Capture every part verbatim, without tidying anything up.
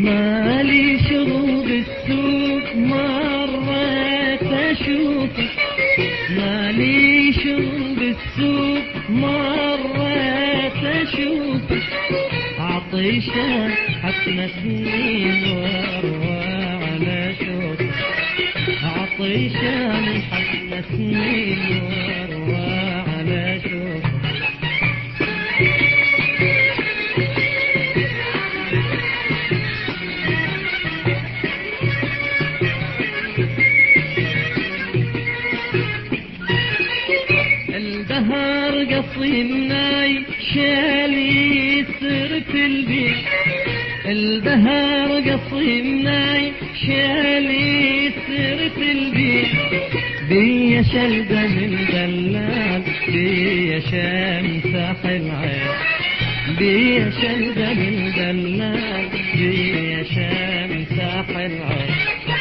مالي شغل بالسوق مرات اشوفك، مالي شغل بالسوق مرات اشوفك، عطيشة حتى سنين واروى على شوفك، عطيشة حتى سنين واروى على شوفك. الدهر قصي الناي شالي سرت البيت، الدهر قصي الناي شالي سرت البيت، بيا شلبة من دلال بيا شمسح العين، بيا شلبة من دلال بيا شمسح العين.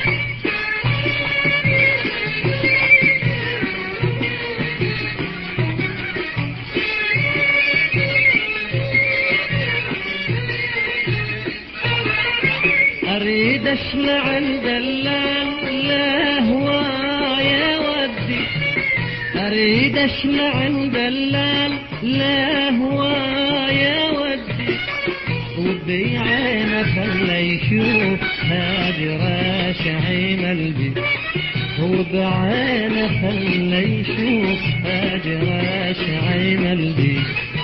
اريد اشلع الدلال لا هوايا ودي، اريد اشلع الدلال لا هوايا ودي، ودي عينه خلى يشوف هاجر شعيم البي، وبعينه خلى يشوف هاجر شعيم البي.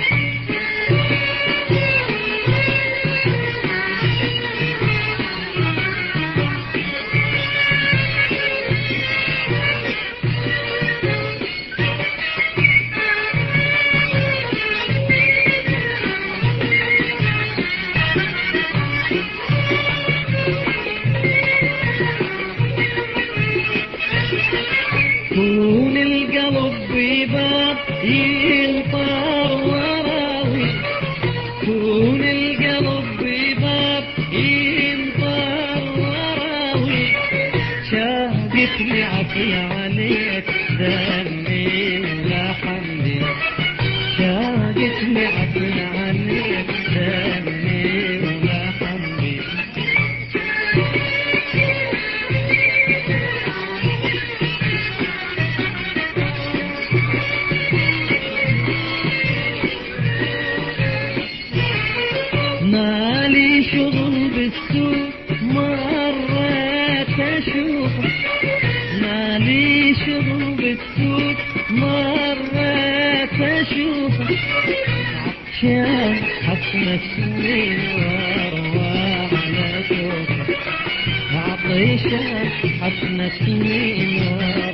كون القلب بباب ينطر وراوي، كون القلب بباب ينطر وراوي، شاقتني عفي عليك دمي ولا حمدي، شاقتني عفي عليك دمي ولا حمدي. مالي شغل بالسوق مرات اشوفك، مالي شغل بالسوق مرات اشوفك، عطشان حسن السنين واروى على شوفك، عطشان حسن السنين